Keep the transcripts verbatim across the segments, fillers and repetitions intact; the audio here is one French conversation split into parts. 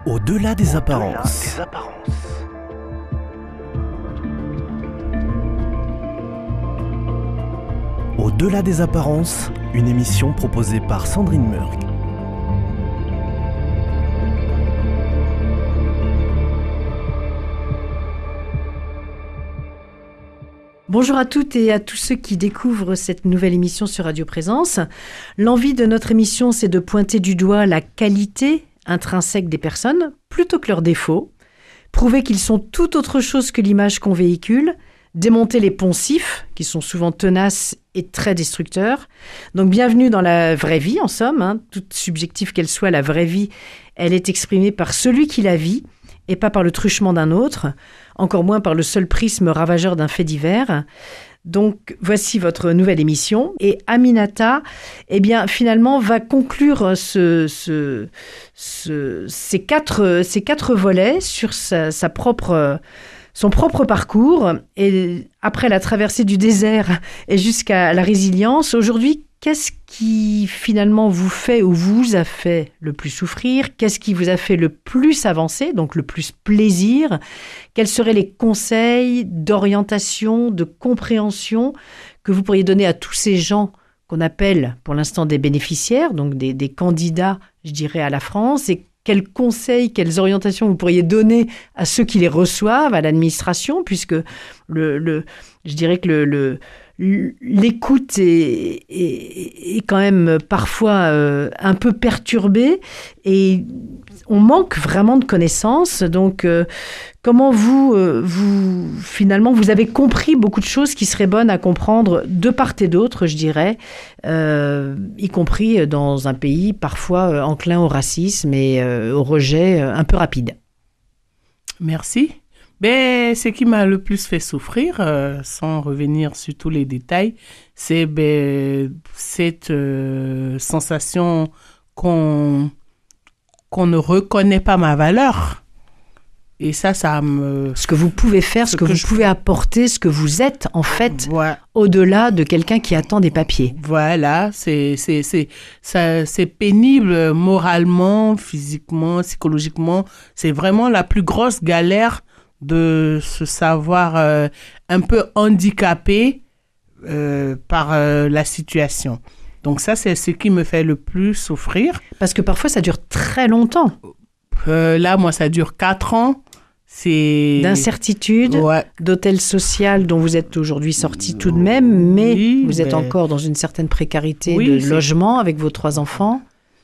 Au-delà des apparences. Au-delà des apparences. Au-delà des apparences, une émission proposée par Sandrine Murg. Bonjour à toutes et à tous ceux qui découvrent cette nouvelle émission sur Radio Présence. L'envie de notre émission, c'est de pointer du doigt la qualité intrinsèque des personnes plutôt que leurs défauts, prouver qu'ils sont tout autre chose que l'image qu'on véhicule, démonter les poncifs qui sont souvent tenaces et très destructeurs. Donc bienvenue dans la vraie vie en somme, hein. Toute subjective qu'elle soit, la vraie vie, elle est exprimée par celui qui la vit et pas par le truchement d'un autre, encore moins par le seul prisme ravageur d'un fait divers. Donc, voici votre nouvelle émission. Et Aminata, eh bien, finalement, va conclure ce, ce, ce, ces, quatre, ces quatre volets sur sa, sa propre, son propre parcours. Et après la traversée du désert et jusqu'à la résilience, aujourd'hui, qu'est-ce qui finalement vous fait ou vous a fait le plus souffrir? Qu'est-ce qui vous a fait le plus avancer, donc le plus plaisir? Quels seraient les conseils d'orientation, de compréhension que vous pourriez donner à tous ces gens qu'on appelle pour l'instant des bénéficiaires, donc des, des candidats, je dirais, à la France? Et quels conseils, quelles orientations vous pourriez donner à ceux qui les reçoivent, à l'administration, puisque le, le, je dirais que le... le l'écoute est, est, est quand même parfois euh, un peu perturbée et on manque vraiment de connaissances. Donc, euh, comment vous, euh, vous, finalement, vous avez compris beaucoup de choses qui seraient bonnes à comprendre de part et d'autre, je dirais, euh, y compris dans un pays parfois euh, enclin au racisme et euh, au rejet euh, un peu rapide. Merci. Ben, ce qui m'a le plus fait souffrir, euh, sans revenir sur tous les détails, c'est ben, cette euh, sensation qu'on, qu'on ne reconnaît pas ma valeur. Et ça, ça me... Ce que vous pouvez faire, ce, ce que, que vous je... pouvez apporter, ce que vous êtes, en fait, voilà. Au-delà de quelqu'un qui attend des papiers. Voilà, c'est, c'est, c'est, ça, c'est pénible moralement, physiquement, psychologiquement. C'est vraiment la plus grosse galère de se savoir euh, un peu handicapé euh, par euh, la situation. Donc ça, c'est ce qui me fait le plus souffrir. Parce que parfois, ça dure très longtemps. Euh, là, moi, ça dure quatre ans. C'est... D'incertitude, ouais. D'hôtel social dont vous êtes aujourd'hui sorti tout de même, mais oui, vous êtes mais... encore dans une certaine précarité oui, de c'est... logement avec vos trois enfants.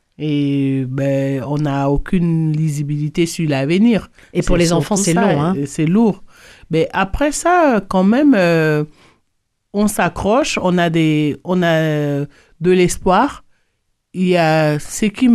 Et ben, on n'a aucune lisibilité sur l'avenir. Et pour c'est les enfants, c'est ça, long. Hein. C'est lourd. Mais après ça, quand même, euh, on s'accroche, on a, des, on a euh, de l'espoir. Il y a ce qui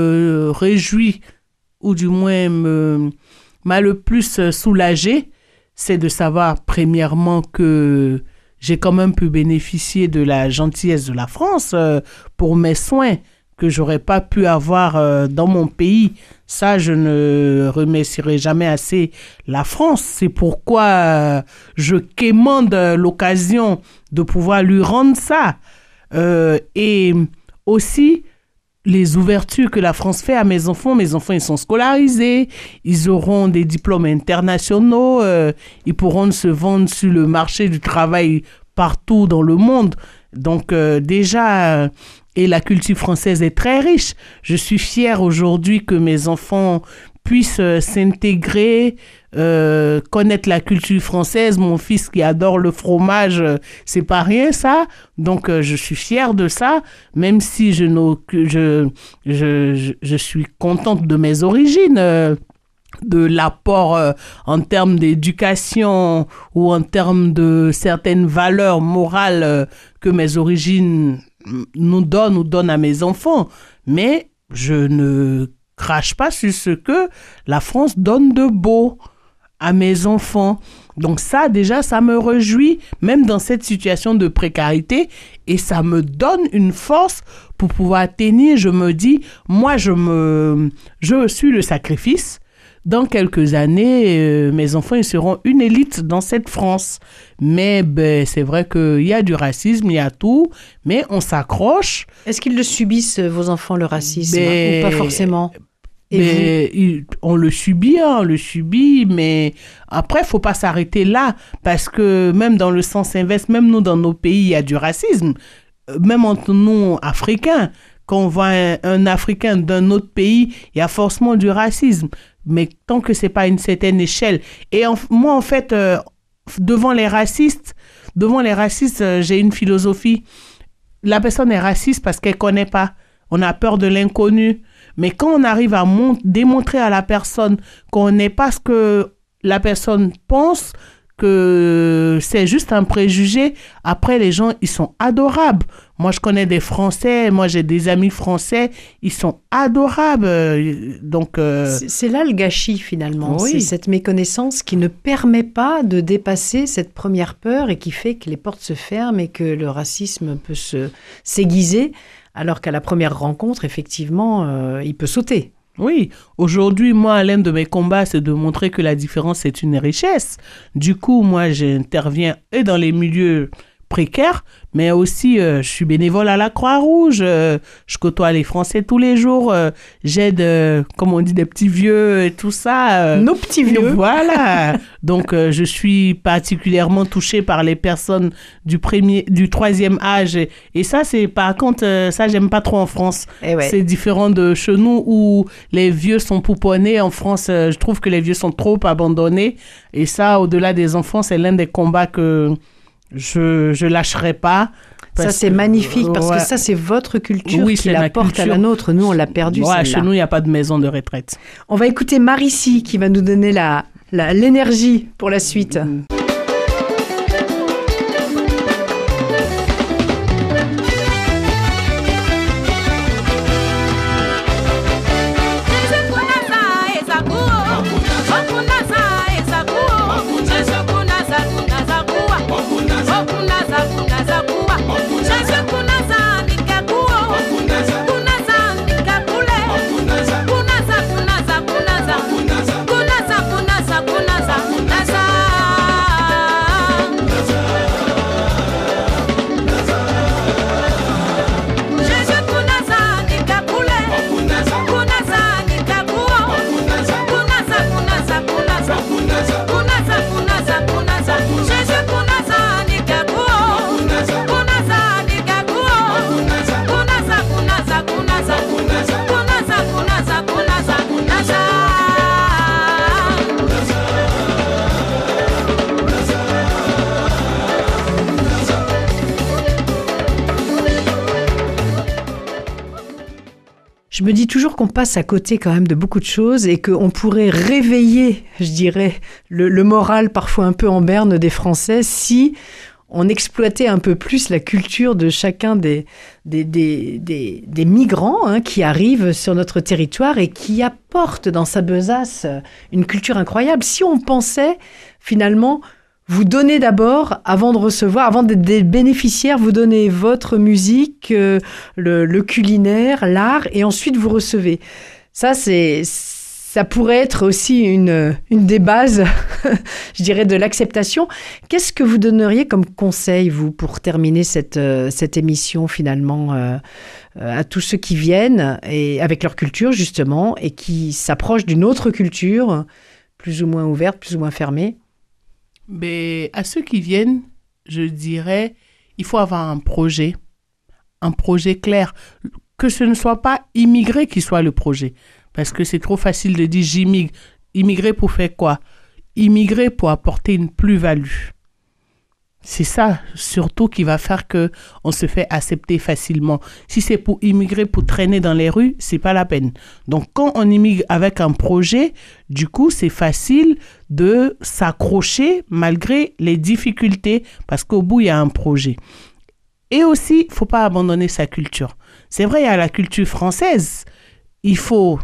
me réjouit, ou du moins me, m'a le plus soulagé, c'est de savoir, premièrement, que j'ai quand même pu bénéficier de la gentillesse de la France euh, pour mes soins que j'aurais pas pu avoir euh, dans mon pays. Ça, je ne remercierai jamais assez la France. C'est pourquoi euh, je quémande l'occasion de pouvoir lui rendre ça. Euh, et aussi, les ouvertures que la France fait à mes enfants. Mes enfants, ils sont scolarisés. Ils auront des diplômes internationaux. Euh, ils pourront se vendre sur le marché du travail partout dans le monde. Donc, euh, déjà... Euh, Et la culture française est très riche. Je suis fière aujourd'hui que mes enfants puissent euh, s'intégrer, euh, connaître la culture française. Mon fils qui adore le fromage, euh, c'est pas rien ça. Donc euh, je suis fière de ça, même si je, je, je, je, je suis contente de mes origines. Euh, de l'apport euh, en termes d'éducation ou en termes de certaines valeurs morales euh, que mes origines nous donnent ou donnent à mes enfants. Mais je ne crache pas sur ce que la France donne de beau à mes enfants. Donc ça, déjà, ça me réjouit, même dans cette situation de précarité, et ça me donne une force pour pouvoir tenir. Je me dis, moi, je me, je suis le sacrifice. Dans quelques années, euh, mes enfants ils seront une élite dans cette France. Mais ben, c'est vrai qu'il y a du racisme, il y a tout, mais on s'accroche. Est-ce qu'ils le subissent, vos enfants, le racisme, ben, ou pas forcément ? Et mais il- on le subit, hein, on le subit, mais après, il ne faut pas s'arrêter là, parce que même dans le sens inverse, même nous, dans nos pays, il y a du racisme, Euh, même entre nous, Africains. Quand on voit un, un Africain d'un autre pays, il y a forcément du racisme, mais tant que ce n'est pas à une certaine échelle. Et en- moi, en fait, euh, devant les racistes, devant les racistes, euh, j'ai une philosophie. La personne est raciste parce qu'elle ne connaît pas. On a peur de l'inconnu. Mais quand on arrive à mon- démontrer à la personne qu'on n'est pas ce que la personne pense, que c'est juste un préjugé, après les gens, ils sont adorables. Moi, je connais des Français, moi j'ai des amis français, ils sont adorables. Euh, Donc, euh, c'est c'est là le gâchis finalement. Oui. C'est cette méconnaissance qui ne permet pas de dépasser cette première peur et qui fait que les portes se ferment et que le racisme peut se s'aiguiser, alors qu'à la première rencontre, effectivement, euh, il peut sauter. oui, aujourd'hui, moi, l'un de mes combats, c'est de montrer que la différence est une richesse. Du coup, moi, j'interviens et dans les milieux précaires, mais aussi, euh, je suis bénévole à la Croix-Rouge. euh, je côtoie les Français tous les jours. euh, j'aide, euh, comme on dit, des petits vieux et tout ça. euh, Nos petits vieux. Voilà. Donc, euh, je suis particulièrement touchée par les personnes du premier, du troisième âge. Et, et ça, c'est par contre, euh, ça, j'aime pas trop en France. Eh ouais. C'est différent de chez nous où les vieux sont pouponnés. En France, euh, je trouve que les vieux sont trop abandonnés. Et ça, au-delà des enfants, c'est l'un des combats que je je lâcherai pas. Ça, Parce c'est que- magnifique parce ouais. que ça, c'est votre culture Oui, qui c'est ma l'apporte à la culture. nôtre. Nous, on l'a perdu, Ouais, chez celle-là. nous, il n'y a pas de maison de retraite. On va écouter Marici qui va nous donner la, la- l'énergie pour la suite. Je me dis toujours qu'on passe à côté quand même de beaucoup de choses et qu'on pourrait réveiller, je dirais, le, le moral parfois un peu en berne des Français si on exploitait un peu plus la culture de chacun des, des, des, des, des migrants hein, qui arrivent sur notre territoire et qui apportent dans sa besace une culture incroyable. Si on pensait finalement vous donnez d'abord, avant de recevoir, avant d'être des bénéficiaires, vous donnez votre musique, euh, le, le culinaire, l'art, et ensuite vous recevez. Ça, c'est, ça pourrait être aussi une, une des bases, je dirais, de l'acceptation. Qu'est-ce que vous donneriez comme conseil, vous, pour terminer cette, euh, cette émission, finalement, euh, euh, à tous ceux qui viennent, et avec leur culture, justement, et qui s'approchent d'une autre culture, plus ou moins ouverte, plus ou moins fermée? Mais à ceux qui viennent, je dirais, il faut avoir un projet, un projet clair. Que ce ne soit pas immigrer qui soit le projet. Parce que c'est trop facile de dire j'immigre. Immigrer pour faire quoi? Immigrer pour apporter une plus-value. C'est ça, surtout, qui va faire qu'on se fait accepter facilement. Si c'est pour immigrer, pour traîner dans les rues, c'est pas la peine. Donc, quand on immigre avec un projet, du coup, c'est facile de s'accrocher malgré les difficultés, parce qu'au bout, il y a un projet. Et aussi, il ne faut pas abandonner sa culture. C'est vrai, il y a la culture française. Il faut...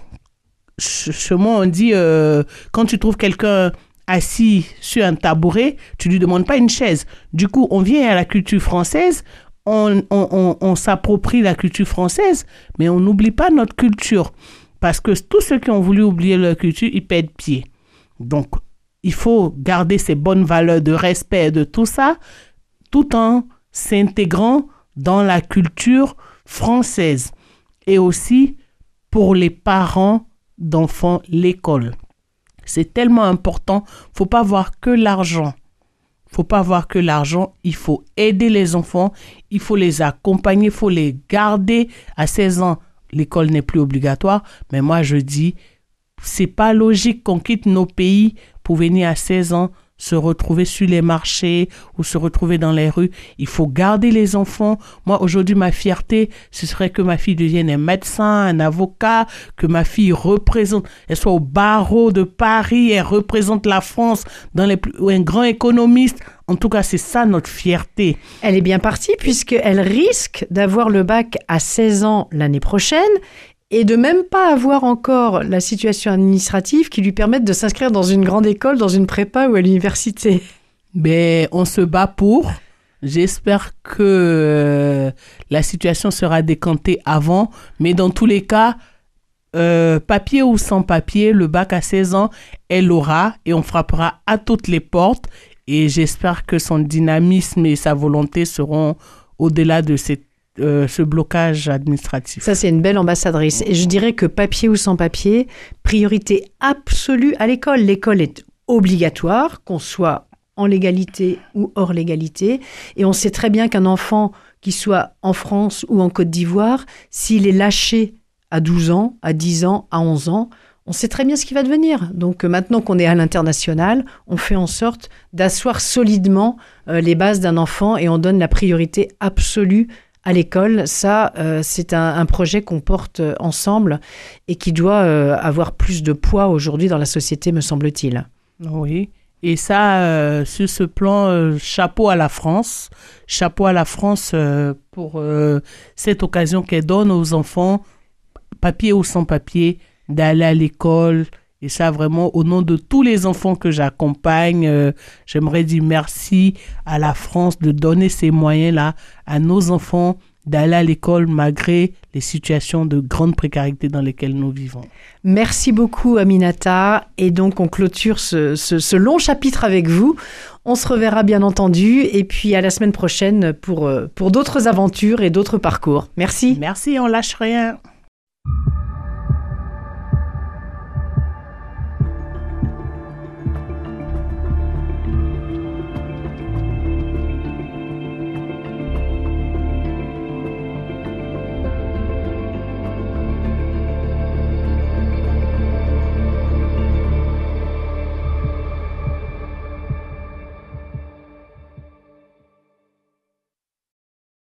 Chez moi, on dit, euh, quand tu trouves quelqu'un assis sur un tabouret, tu lui demandes pas une chaise. Du coup, on vient à la culture française, on, on, on, on s'approprie la culture française, mais on n'oublie pas notre culture. Parce que tous ceux qui ont voulu oublier leur culture, ils perdent pied. Donc, il faut garder ces bonnes valeurs de respect, de tout ça, tout en s'intégrant dans la culture française. Et aussi, pour les parents d'enfants l'école. C'est tellement important. Faut pas voir que l'argent. Faut pas voir que l'argent. Il faut aider les enfants. Il faut les accompagner. Il faut les garder. À seize ans, l'école n'est plus obligatoire. Mais moi, je dis, c'est pas logique qu'on quitte nos pays pour venir à seize ans se retrouver sur les marchés ou se retrouver dans les rues. Il faut garder les enfants. Moi, aujourd'hui, ma fierté, ce serait que ma fille devienne un médecin, un avocat, que ma fille représente, elle soit au barreau de Paris, elle représente la France dans les plus, ou un grand économiste. En tout cas, c'est ça notre fierté. Elle est bien partie puisqu'elle risque d'avoir le bac à seize ans l'année prochaine et de même pas avoir encore la situation administrative qui lui permette de s'inscrire dans une grande école, dans une prépa ou à l'université. Ben, on se bat pour. J'espère que euh, la situation sera décantée avant. Mais dans tous les cas, euh, papier ou sans papier, le bac à seize ans, elle l'aura et on frappera à toutes les portes. Et j'espère que son dynamisme et sa volonté seront au-delà de cette Euh, ce blocage administratif. Ça, c'est une belle ambassadrice. Et je dirais que papier ou sans papier, priorité absolue à l'école. L'école est obligatoire, qu'on soit en légalité ou hors légalité. Et on sait très bien qu'un enfant qui soit en France ou en Côte d'Ivoire, s'il est lâché à douze ans, à dix ans, à onze ans, on sait très bien ce qui va devenir. Donc maintenant qu'on est à l'international, on fait en sorte d'asseoir solidement euh, les bases d'un enfant et on donne la priorité absolue à l'école. Ça, euh, c'est un, un projet qu'on porte ensemble et qui doit euh, avoir plus de poids aujourd'hui dans la société, me semble-t-il. Oui, et ça, euh, sur ce plan, euh, chapeau à la France. Chapeau à la France euh, pour euh, cette occasion qu'elle donne aux enfants, papier ou sans papier, d'aller à l'école. Et ça, vraiment, au nom de tous les enfants que j'accompagne, euh, j'aimerais dire merci à la France de donner ces moyens-là à nos enfants d'aller à l'école malgré les situations de grande précarité dans lesquelles nous vivons. Merci beaucoup, Aminata. Et donc, on clôture ce, ce, ce long chapitre avec vous. On se reverra, bien entendu. Et puis, à la semaine prochaine pour, pour d'autres aventures et d'autres parcours. Merci. Merci, on lâche rien.